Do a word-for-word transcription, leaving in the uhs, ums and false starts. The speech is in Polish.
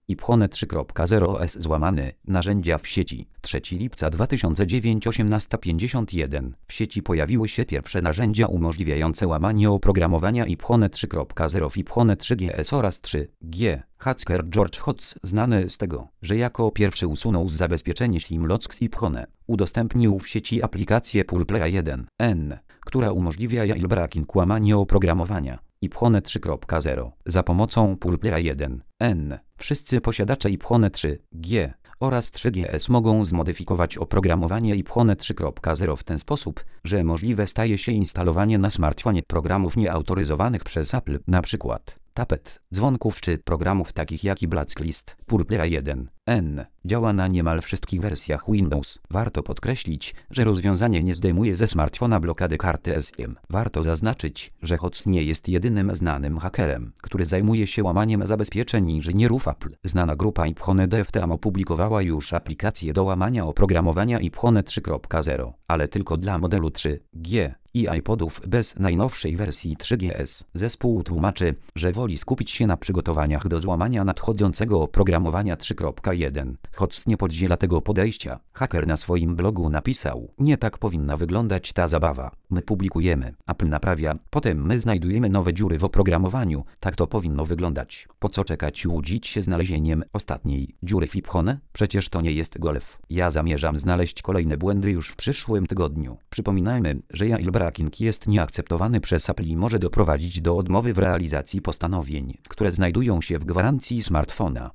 Iphonet trzy kropka zero S złamany narzędzia w sieci. trzeciego lipca dwa tysiące dziewiątego osiemnasta pięćdziesiąt jeden. W sieci pojawiły się pierwsze narzędzia umożliwiające łamanie oprogramowania Iphonet trzy kropka zero w Iphonet trzy G S oraz trzy G. Hacker George Hotz, znany z tego, że jako pierwszy usunął z zabezpieczenia SimLock z Iphonet, udostępnił w sieci aplikację Purpleya jeden N, która umożliwia jailbreaking łamanie oprogramowania Iphonet trzy kropka zero. Za pomocą Purpleya jeden N wszyscy posiadacze Iphonet trzy G oraz trzy G S mogą zmodyfikować oprogramowanie Iphonet trzy kropka zero w ten sposób, że możliwe staje się instalowanie na smartfonie programów nieautoryzowanych przez Apple, np. Tapet, dzwonków czy programów takich jak i Blacklist. Purpleya jeden N działa na niemal wszystkich wersjach Windows. Warto podkreślić, że rozwiązanie nie zdejmuje ze smartfona blokady karty S I M. Warto zaznaczyć, że Hotz nie jest jedynym znanym hakerem, który zajmuje się łamaniem zabezpieczeń inżynierów Apple. Znana grupa Iphonet D F T opublikowała już aplikację do łamania oprogramowania Iphonet trzy kropka zero, ale tylko dla modelu trzy G i iPodów bez najnowszej wersji trzy G S. Zespół tłumaczy, że woli skupić się na przygotowaniach do złamania nadchodzącego oprogramowania trzy kropka jeden. Hotz nie podziela tego podejścia. Haker na swoim blogu napisał: nie tak powinna wyglądać ta zabawa. My publikujemy, Apple naprawia, potem my znajdujemy nowe dziury w oprogramowaniu. Tak to powinno wyglądać. Po co czekać i łudzić się znalezieniem ostatniej dziury w Iphonet? Przecież to nie jest golf. Ja zamierzam znaleźć kolejne błędy już w przyszłym tygodniu. Przypominajmy, że jailbreaking jest nieakceptowany przez Apple i może doprowadzić do odmowy w realizacji postanowień, które znajdują się w gwarancji smartfona.